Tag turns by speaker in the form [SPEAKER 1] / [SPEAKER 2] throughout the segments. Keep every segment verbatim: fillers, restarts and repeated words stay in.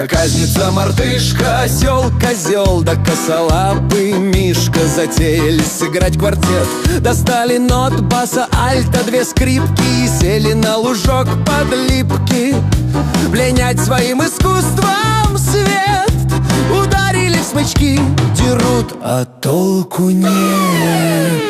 [SPEAKER 1] Проказница, мартышка, осел, козел, да косолапый мишка затеяли сыграть квартет. Достали нот, баса, альта, две скрипки и сели на лужок под липки пленять своим искусством свет. Ударили в смычки, дерут, а толку нет.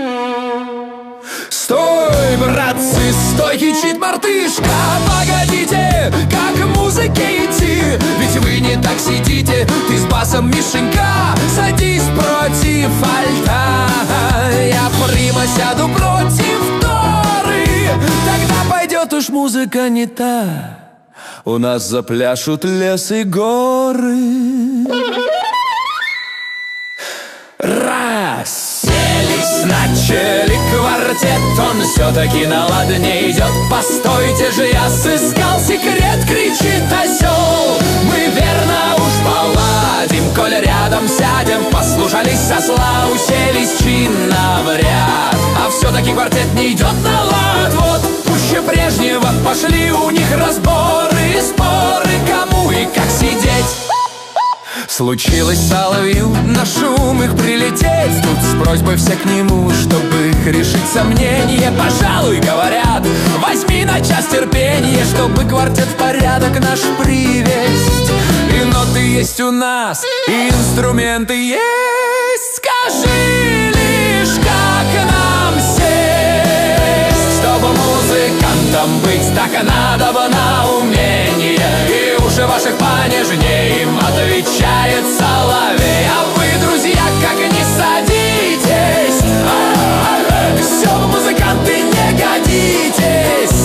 [SPEAKER 1] Стой, братцы, стой, кричит мартышка. Погодите, как к музыке идти? Ведь вы не так сидите. Ты с басом, Мишенька, садись против альта. Я прима сяду против торы. Тогда пойдет уж музыка не та. У нас запляшут лес и горы. Раз, селись, начали квартет. Он все-таки на ладне идет. Постойте же, я сыскал секрет, кричит осел. Мы верно уж поладим, коль рядом сядем. Послушались сосла, уселись чинно в ряд. А все-таки квартет не идет на лад. Вот пуще прежнего пошли у них разборы, споры, кому и как сидеть. Случилось соловью на шум их прилететь. Тут с просьбой все к нему, чтобы их решить сомнения. Пожалуй, говорят, возьми на час терпение, чтобы квартет в порядок наш привесть. И ноты есть у нас, и инструменты есть. Скажи лишь, как нам сесть, чтобы музыкантом быть, так надо бы на умение. И уши ваших понежнее, им отвечает соловей. А вы, друзья, как не садитесь, все, музыканты, не годитесь.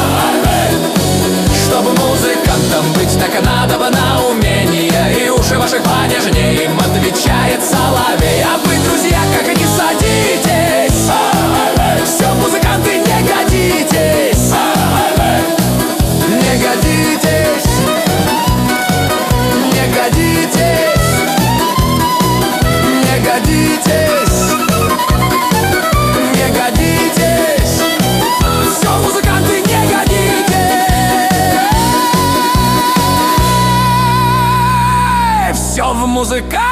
[SPEAKER 1] Чтобы музыкантом быть, так надо бы на умение. И уши ваших понежнее, им отвечает соловей. А вы, друзья, как не садитесь, все, музыканты, не годитесь. Не годитесь, не годитесь, не годитесь, не годитесь. Все, музыканты, не годитесь. Все в музыка.